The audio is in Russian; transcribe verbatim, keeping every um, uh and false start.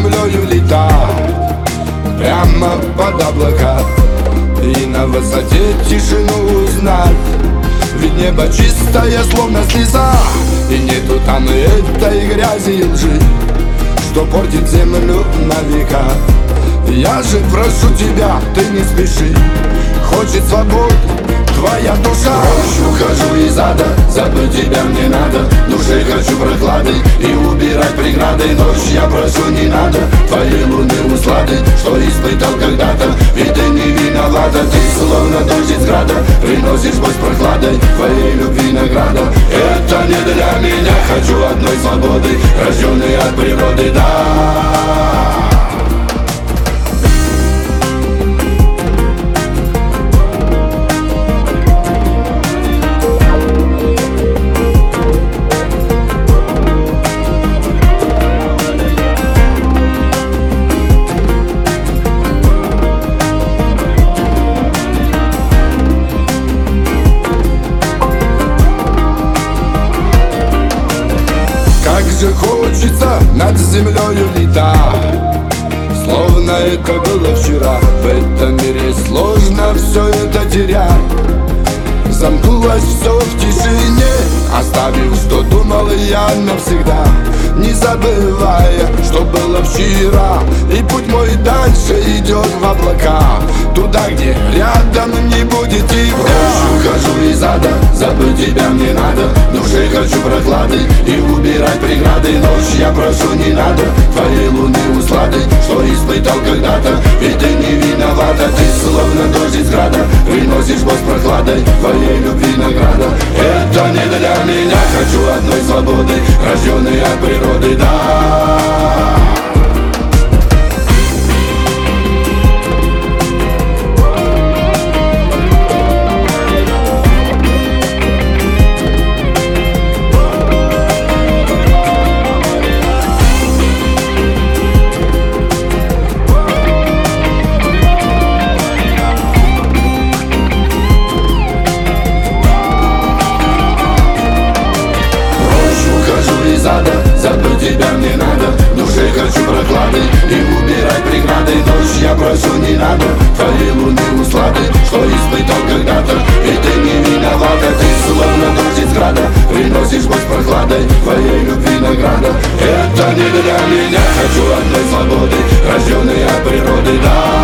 землею лета, прямо под облака, и на высоте тишину узнать. Ведь небо чистое, словно слеза, и нету там этой грязи и лжи, что портит землю на века. Я же прошу тебя, ты не спеши, хочет свободы твоя душа. Прочь ухожу из ада, забыть тебя мне надо, душе хочу прохлады и убирать преграды. Ночь я прошу, не надо твоей луны услады, что испытал когда-то, ведь ты не виновата. Ты словно дождь из града, приносишь боль с прохладой, твоей любви награда. Это не для меня, хочу одной свободы, рожденный от природы, да. Как же хочется над землею летать, словно это было вчера. В этом мире сложно все это терять. Замкнулось все в тишине, оставив, что думал я навсегда, не забывая, что было вчера. И путь мой дальше идет в облака, туда, где рядом не будет тебя. Ухожу из ада, забыть тебя мне надо, душе хочу прохлады и убирать преграды. Ночь я прошу, не надо твоей луны услады, что испытал когда-то, ведь ты не виновата. Ты словно дождь из града, приносишь боль с прохладой, твоей любви награда. Это не для меня, хочу одной свободы, рожденный от природы, да. Забыть тебя мне надо, душе хочу прохлады и убирать преграды. Ночь я прошу, не надо твоей луны услады, что испытал когда-то, ведь ты не виновата. Ты словно дождь из града, приносишь боль с прохладой, твоей любви награда. Это не для меня, хочу одной свободы, рожденный от природы, да.